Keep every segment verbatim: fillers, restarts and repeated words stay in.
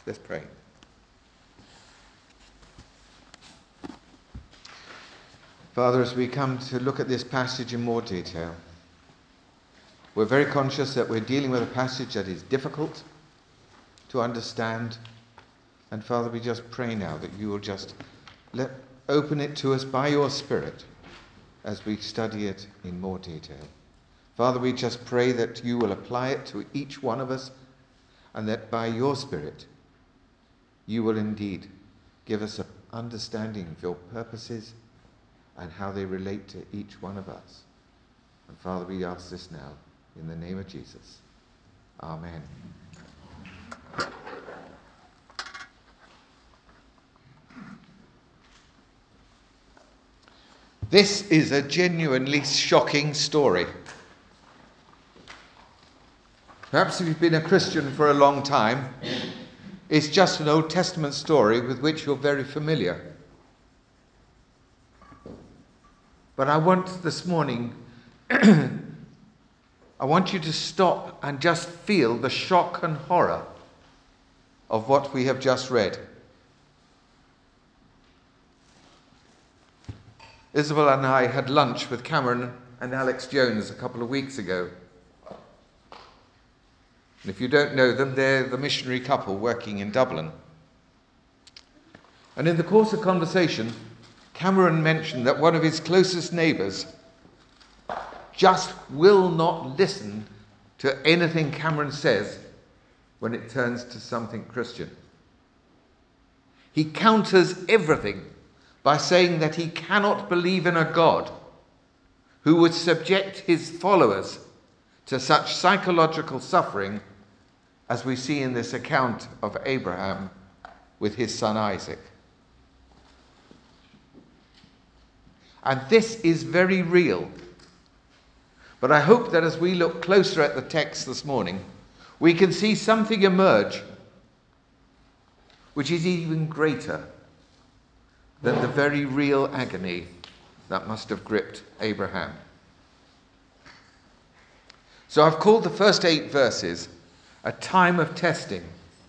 Let's pray. Father, as we come to look at this passage in more detail, we're very conscious that we're dealing with a passage that is difficult to understand. And Father, we just pray now that you will just let open it to us by your Spirit as we study it in more detail. Father, we just pray that you will apply it to each one of us, and that by your Spirit you will indeed give us an understanding of your purposes and how they relate to each one of us. And Father, we ask this now in the name of Jesus. Amen. This is a genuinely shocking story. Perhaps if you've been a Christian for a long time, it's just an Old Testament story with which you're very familiar. But I want this morning, I want you to stop and just feel the shock and horror of what we have just read. Isabel and I had lunch with Cameron and Alex Jones a couple of weeks ago. And if you don't know them, they're the missionary couple working in Dublin. And in the course of conversation, Cameron mentioned that one of his closest neighbours just will not listen to anything Cameron says when it turns to something Christian. He counters everything by saying that he cannot believe in a God who would subject his followers to such psychological suffering as we see in this account of Abraham with his son Isaac. And this is very real. But I hope that as we look closer at the text this morning, we can see something emerge which is even greater than the very real agony that must have gripped Abraham. So I've called the first eight verses a time of testing.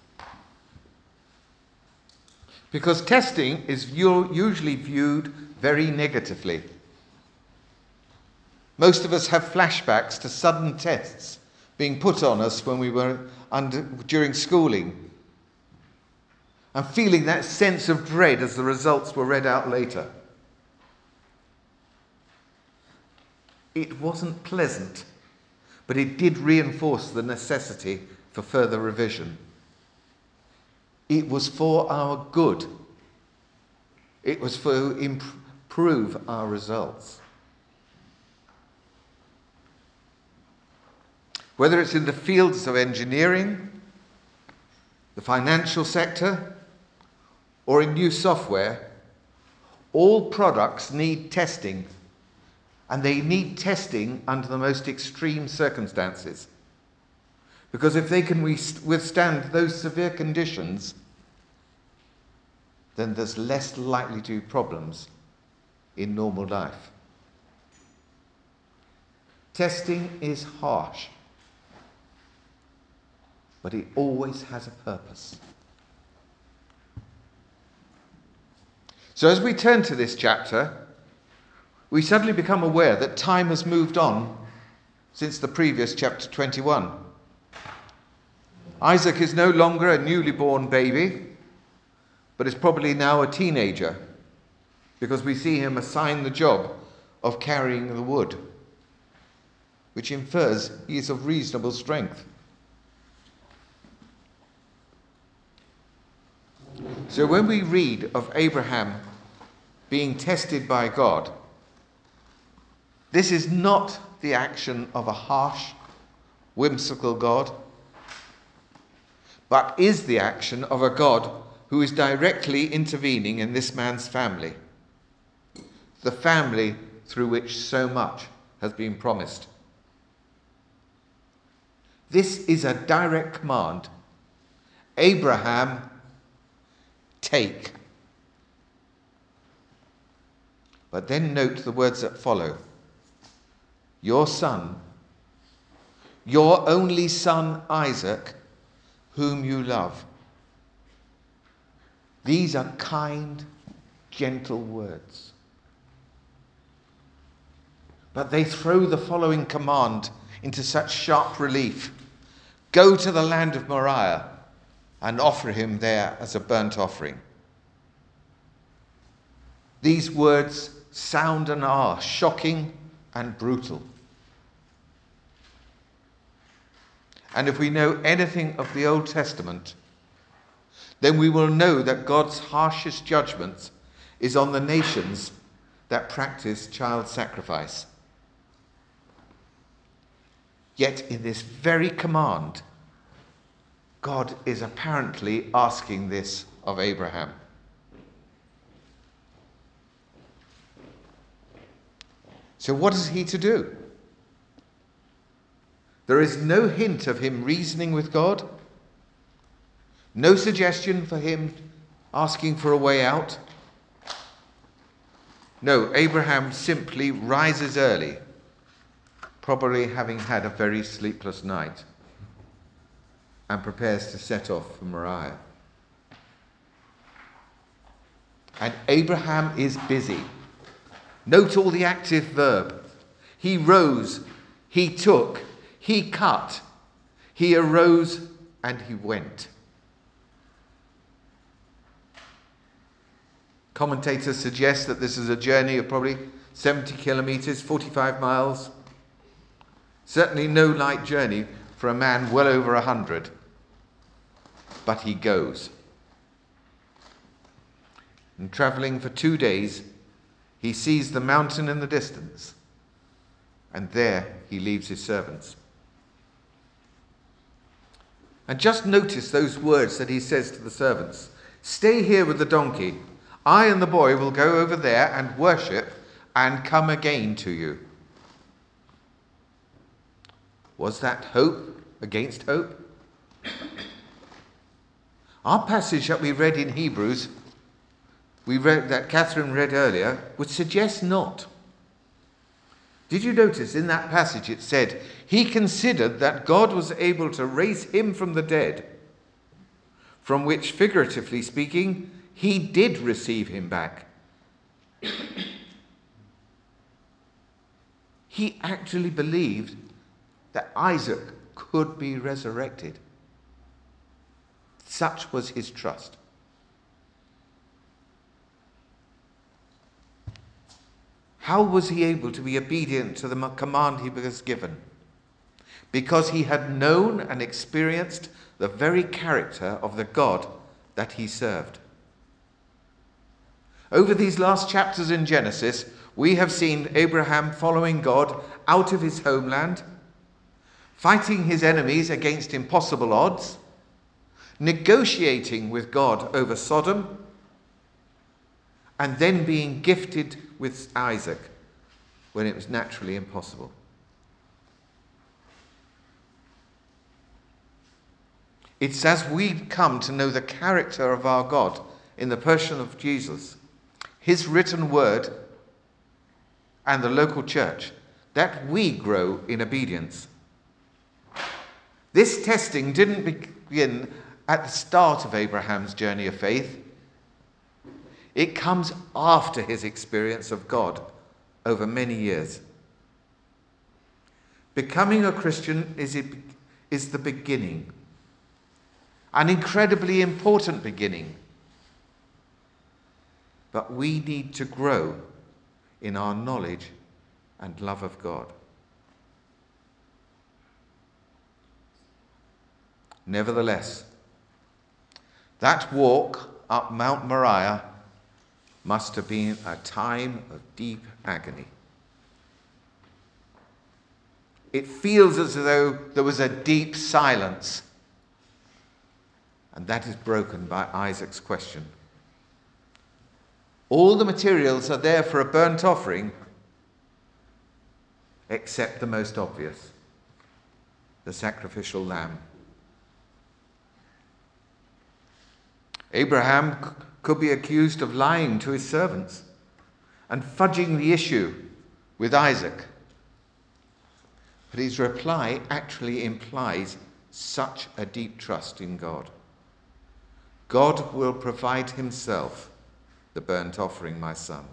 Because testing is usually viewed very negatively. Most of us have flashbacks to sudden tests being put on us when we were under, during schooling, and feeling that sense of dread as the results were read out later. It wasn't pleasant, but it did reinforce the necessity for further revision. It was for our good. It was for improve our results. Whether it's in the fields of engineering, the financial sector, or in new software, all products need testing, and they need testing under the most extreme circumstances. Because if they can withstand those severe conditions, then there's less likely to be problems in normal life. Testing is harsh, but it always has a purpose. So as we turn to this chapter, we suddenly become aware that time has moved on since the previous chapter twenty-one. Isaac is no longer a newly born baby, but is probably now a teenager, because we see him assigned the job of carrying the wood, which infers he is of reasonable strength. So when we read of Abraham being tested by God, this is not the action of a harsh, whimsical God, but is the action of a God who is directly intervening in this man's family, the family through which so much has been promised. This is a direct command. Abraham, take. But then note the words that follow. Your son, your only son Isaac, whom you love. These are kind, gentle words. But they throw the following command into such sharp relief. Go to the land of Moriah and offer him there as a burnt offering. These words sound and are shocking and brutal. And if we know anything of the Old Testament, then we will know that God's harshest judgment is on the nations that practice child sacrifice. Yet in this very command, God is apparently asking this of Abraham. So what is he to do? There is no hint of him reasoning with God, no suggestion for him asking for a way out. No, Abraham simply rises early, probably having had a very sleepless night, and prepares to set off for Moriah. And Abraham is busy. Note all the active verb. He rose, he took, he cut, he arose, and he went. Commentators suggest that this is a journey of probably seventy kilometers, forty-five miles. Certainly no light journey for a man well over a hundred. But he goes. And travelling for two days, he sees the mountain in the distance, and there he leaves his servants. And just notice those words that he says to the servants. Stay here with the donkey. I and the boy will go over there and worship and come again to you. Was that hope against hope? Our passage that we read in Hebrews, we read that Catherine read earlier, would suggest not. Did you notice in that passage it said, he considered that God was able to raise him from the dead, from which, figuratively speaking, he did receive him back. He actually believed that Isaac could be resurrected. Such was his trust. How was he able to be obedient to the command he was given? Because he had known and experienced the very character of the God that he served. Over these last chapters in Genesis, we have seen Abraham following God out of his homeland, fighting his enemies against impossible odds, negotiating with God over Sodom, and then being gifted with Isaac when it was naturally impossible. It's as we come to know the character of our God in the person of Jesus, his written word, and the local church, that we grow in obedience. This testing didn't begin at the start of Abraham's journey of faith. It comes after his experience of God over many years. Becoming a Christian is, it, is the beginning, an incredibly important beginning. But we need to grow in our knowledge and love of God. Nevertheless, that walk up Mount Moriah must have been a time of deep agony. It feels as though there was a deep silence, and that is broken by Isaac's question. All the materials are there for a burnt offering, except the most obvious, the sacrificial lamb. Abraham c- could be accused of lying to his servants and fudging the issue with Isaac. But his reply actually implies such a deep trust in God. God will provide himself the burnt offering, my son.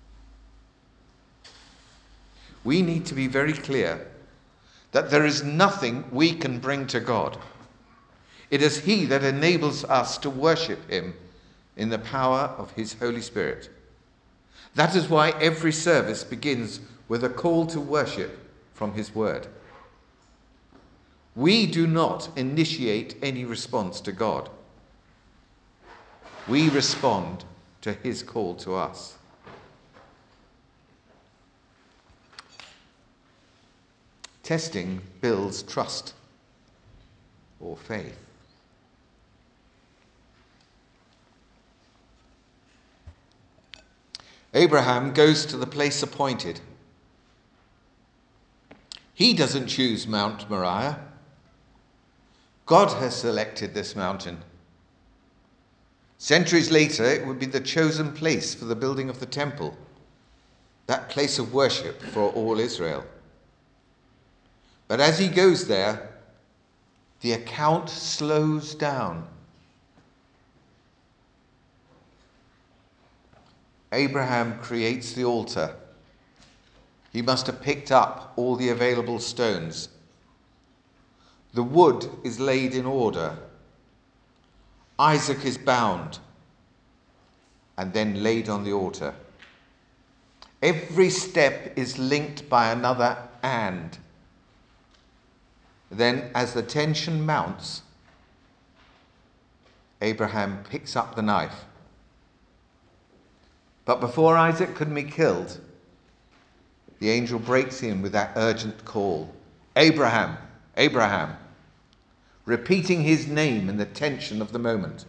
We need to be very clear that there is nothing we can bring to God. It is he that enables us to worship him in the power of his Holy Spirit. That is why every service begins with a call to worship from his word. We do not initiate any response to God. We respond to his call to us. Testing builds trust or faith. Abraham goes to the place appointed. He doesn't choose Mount Moriah. God has selected this mountain. Centuries later, it would be the chosen place for the building of the temple, that place of worship for all Israel. But as he goes there, the account slows down. Abraham creates the altar. He must have picked up all the available stones. The wood is laid in order. Isaac is bound and then laid on the altar. Every step is linked by another and. Then, as the tension mounts, Abraham picks up the knife. But before Isaac can be killed, the angel breaks in with that urgent call, Abraham, Abraham, repeating his name in the tension of the moment.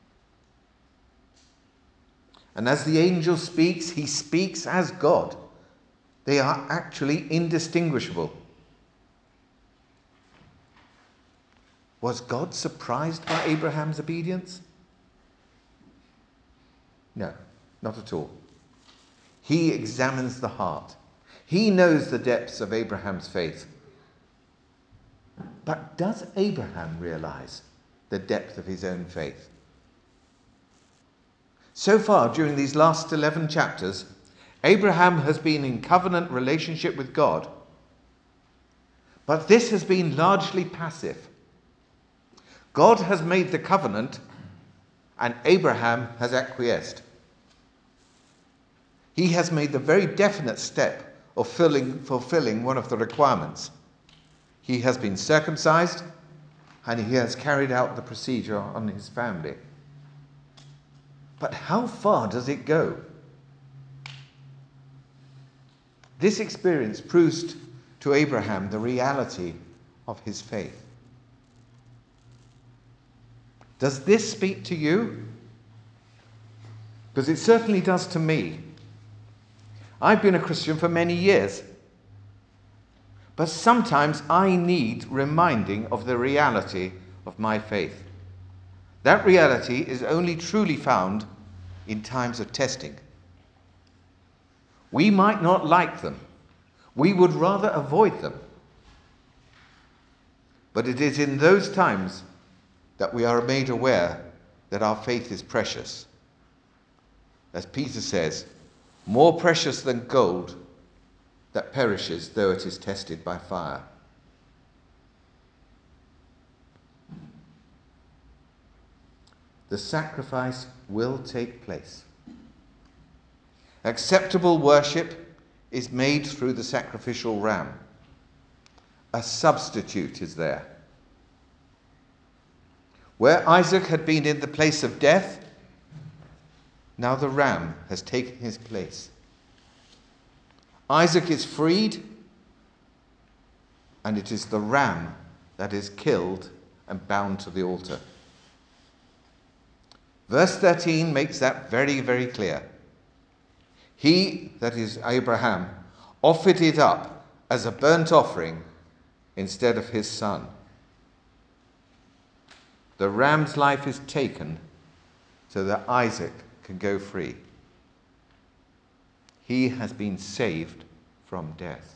And as the angel speaks, he speaks as God. They are actually indistinguishable. Was God surprised by Abraham's obedience? No, not at all. He examines the heart. He knows the depths of Abraham's faith. But does Abraham realize the depth of his own faith? So far, during these last eleven chapters, Abraham has been in covenant relationship with God. But this has been largely passive. God has made the covenant, and Abraham has acquiesced. He has made the very definite step of filling, fulfilling one of the requirements. He has been circumcised, and he has carried out the procedure on his family. But how far does it go? This experience proves to Abraham the reality of his faith. Does this speak to you? Because it certainly does to me. I've been a Christian for many years. But sometimes I need reminding of the reality of my faith. That reality is only truly found in times of testing. We might not like them. We would rather avoid them. But it is in those times that we are made aware that our faith is precious. As Peter says, more precious than gold that perishes though it is tested by fire. The sacrifice will take place. Acceptable worship is made through the sacrificial ram. A substitute is there. Where Isaac had been in the place of death, now the ram has taken his place. Isaac is freed, and it is the ram that is killed and bound to the altar. Verse thirteen makes that very, very clear. He, that is Abraham, offered it up as a burnt offering instead of his son. The ram's life is taken so that Isaac can go free. He has been saved from death.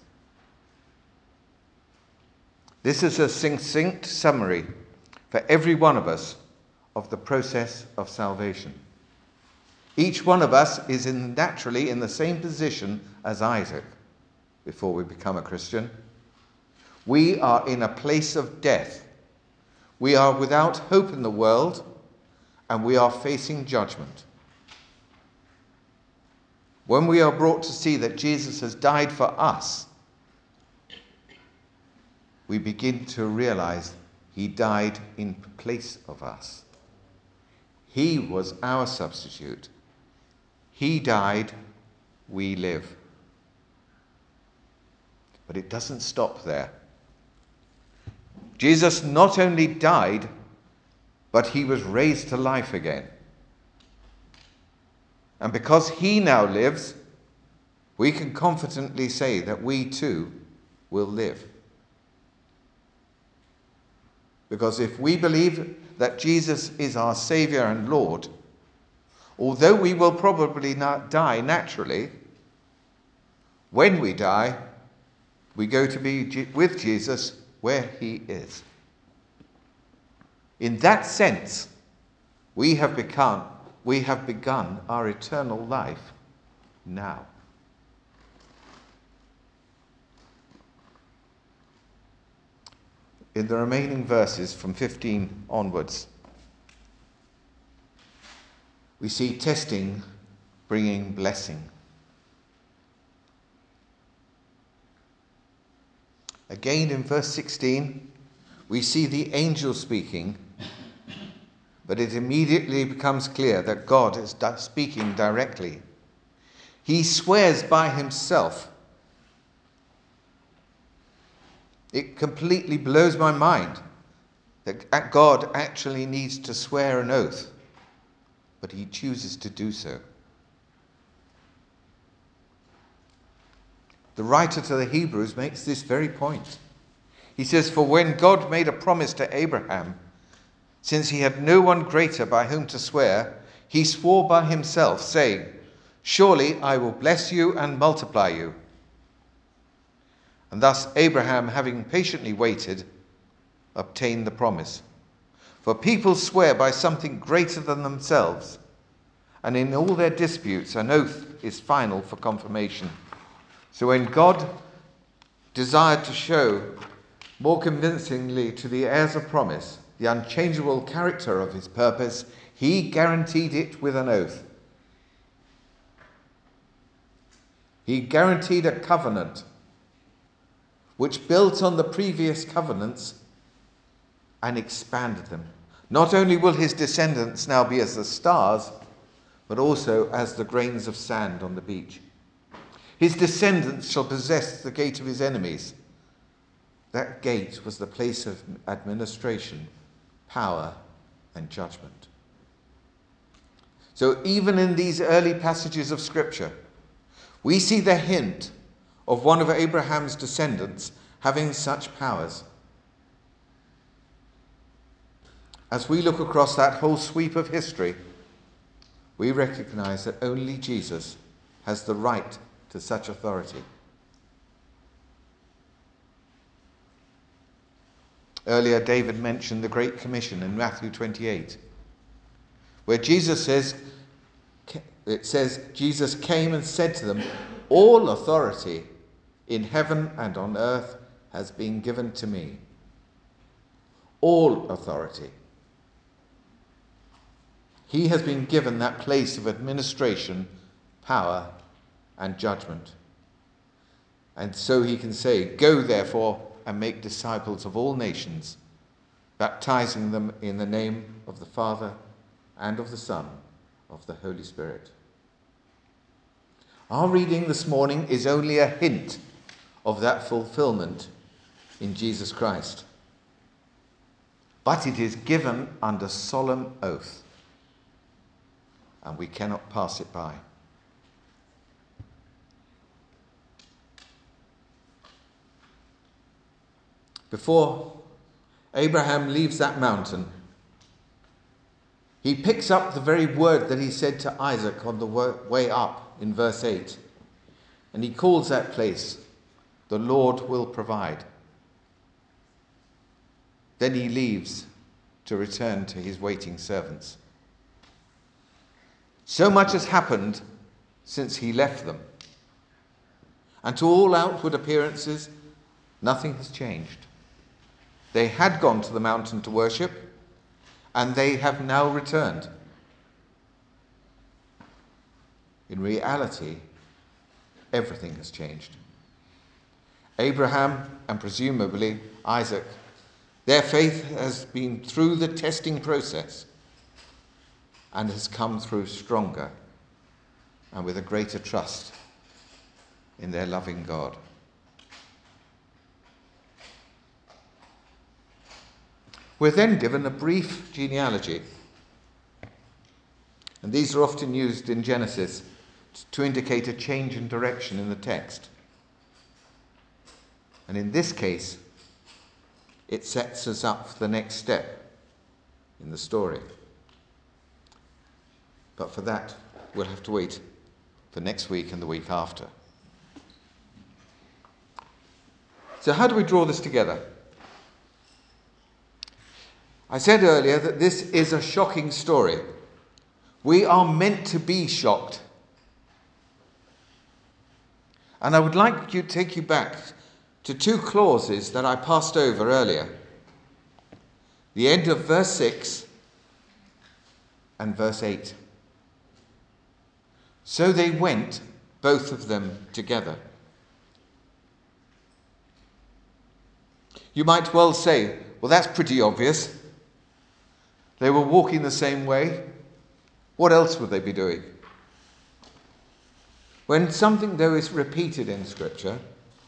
This is a succinct summary for every one of us of the process of salvation. Each one of us is in, naturally in the same position as Isaac before we become a Christian. We are in a place of death. We are without hope in the world, and we are facing judgment. When we are brought to see that Jesus has died for us, we begin to realize he died in place of us. He was our substitute. He died, we live. But it doesn't stop there. Jesus not only died, but he was raised to life again. And because he now lives, we can confidently say that we too will live. Because if we believe that Jesus is our Saviour and Lord, although we will probably not die naturally, when we die, we go to be with Jesus where he is. In that sense, we have become, we have begun our eternal life now. In the remaining verses from fifteen onwards, we see testing bringing blessing. Again in verse sixteen, we see the angel speaking, but it immediately becomes clear that God is speaking directly. He swears by himself. It completely blows my mind that God actually needs to swear an oath, but he chooses to do so. The writer to the Hebrews makes this very point. He says, "For when God made a promise to Abraham, since he had no one greater by whom to swear, he swore by himself, saying, 'Surely I will bless you and multiply you.' And thus Abraham, having patiently waited, obtained the promise. For people swear by something greater than themselves, and in all their disputes an oath is final for confirmation. So when God desired to show more convincingly to the heirs of promise the unchangeable character of his purpose, he guaranteed it with an oath. He guaranteed a covenant which built on the previous covenants and expanded them. Not only will his descendants now be as the stars, but also as the grains of sand on the beach. His descendants shall possess the gate of his enemies. That gate was the place of administration, power, and judgment. So even in these early passages of Scripture, we see the hint of one of Abraham's descendants having such powers. As we look across that whole sweep of history, we recognize that only Jesus has the right to such authority. Earlier, David mentioned the Great Commission in Matthew twenty-eight, where Jesus says, it says, Jesus came and said to them, "All authority in heaven and on earth has been given to me." All authority. He has been given that place of administration, power, and judgment. And so he can say, "Go therefore and make disciples of all nations, baptizing them in the name of the Father and of the Son, of the Holy Spirit." Our reading this morning is only a hint of that fulfillment in Jesus Christ. But it is given under solemn oath, and we cannot pass it by. Before Abraham leaves that mountain, he picks up the very word that he said to Isaac on the way up in verse eight. And he calls that place, "The Lord will provide." Then he leaves to return to his waiting servants. So much has happened since he left them. And to all outward appearances, nothing has changed. They had gone to the mountain to worship, and they have now returned. In reality, everything has changed. Abraham, and presumably Isaac, their faith has been through the testing process and has come through stronger and with a greater trust in their loving God. We're then given a brief genealogy, and these are often used in Genesis to indicate a change in direction in the text. And in this case, it sets us up for the next step in the story. But for that, we'll have to wait for next week and the week after. So how do we draw this together? I said earlier that this is a shocking story. We are meant to be shocked. And I would like to take you back to two clauses that I passed over earlier. The end of verse six and verse eight. So they went, both of them together. You might well say, well, that's pretty obvious. They were walking the same way. What else would they be doing? When something, though, is repeated in Scripture,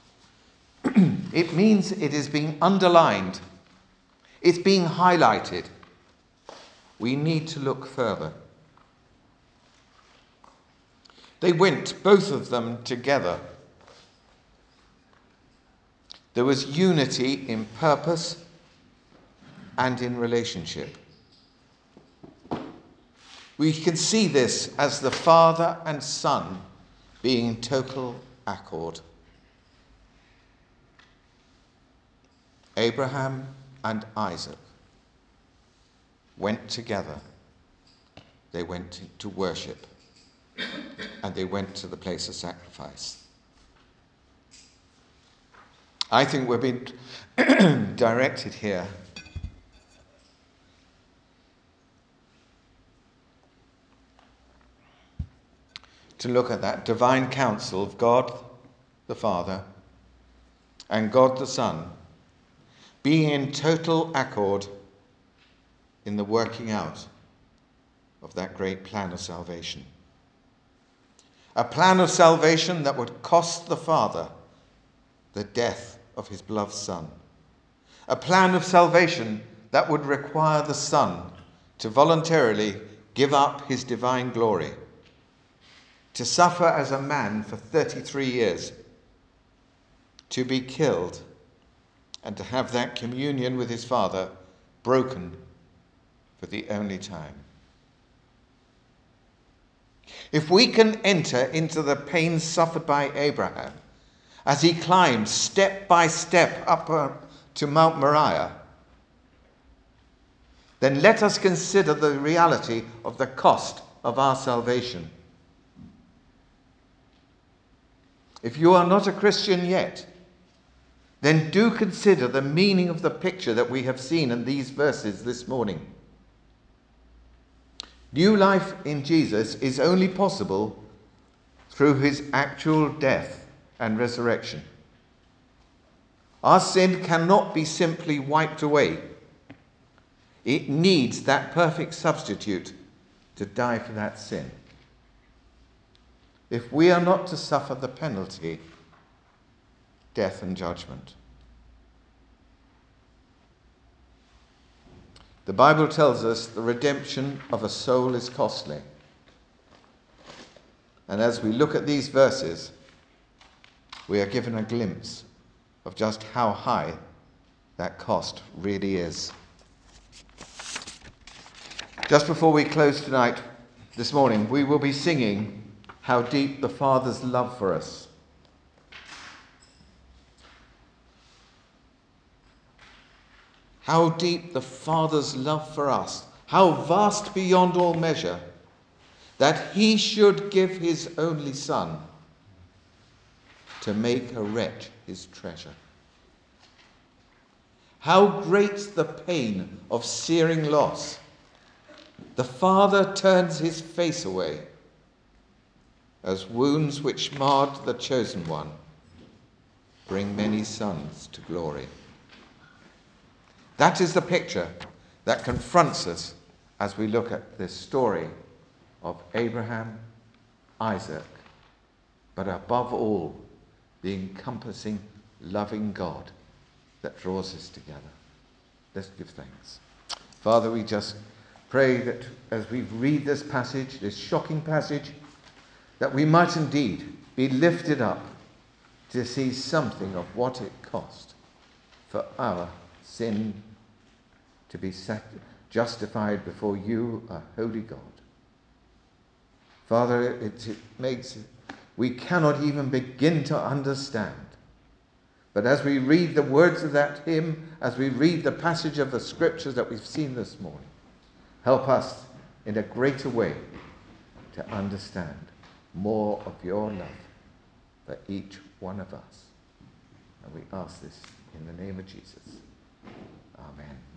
it means it is being underlined. It's being highlighted. We need to look further. They went, both of them, together. There was unity in purpose and in relationship. We can see this as the Father and Son being in total accord. Abraham and Isaac went together. They went to worship, and they went to the place of sacrifice. I think we're being directed here to look at that divine counsel of God the Father and God the Son being in total accord in the working out of that great plan of salvation. A plan of salvation that would cost the Father the death of his beloved Son. A plan of salvation that would require the Son to voluntarily give up his divine glory, to suffer as a man for thirty-three years, to be killed, and to have that communion with his Father broken for the only time. If we can enter into the pain suffered by Abraham as he climbed step by step up uh, to Mount Moriah, then let us consider the reality of the cost of our salvation. If you are not a Christian yet, then do consider the meaning of the picture that we have seen in these verses this morning. New life in Jesus is only possible through his actual death and resurrection. Our sin cannot be simply wiped away. It needs that perfect substitute to die for that sin. If we are not to suffer the penalty, death and judgment. The Bible tells us the redemption of a soul is costly. And as we look at these verses, we are given a glimpse of just how high that cost really is. Just before we close tonight, this morning, we will be singing How Deep the Father's Love for Us. how deep the Father's love for us, how vast beyond all measure, that he should give his only Son to make a wretch his treasure. How great the pain of searing loss! The Father turns his face away, as wounds which marred the chosen one bring many sons to glory. That is the picture that confronts us as we look at this story of Abraham, Isaac, but above all, the encompassing, loving God that draws us together. Let's give thanks. Father, we just pray that as we read this passage, this shocking passage, that we might indeed be lifted up to see something of what it cost for our sin to be justified before you, a holy God. Father, it, it makes, we cannot even begin to understand. But as we read the words of that hymn, as we read the passage of the scriptures that we've seen this morning, help us in a greater way to understand more of your love for each one of us. And we ask this in the name of Jesus. Amen.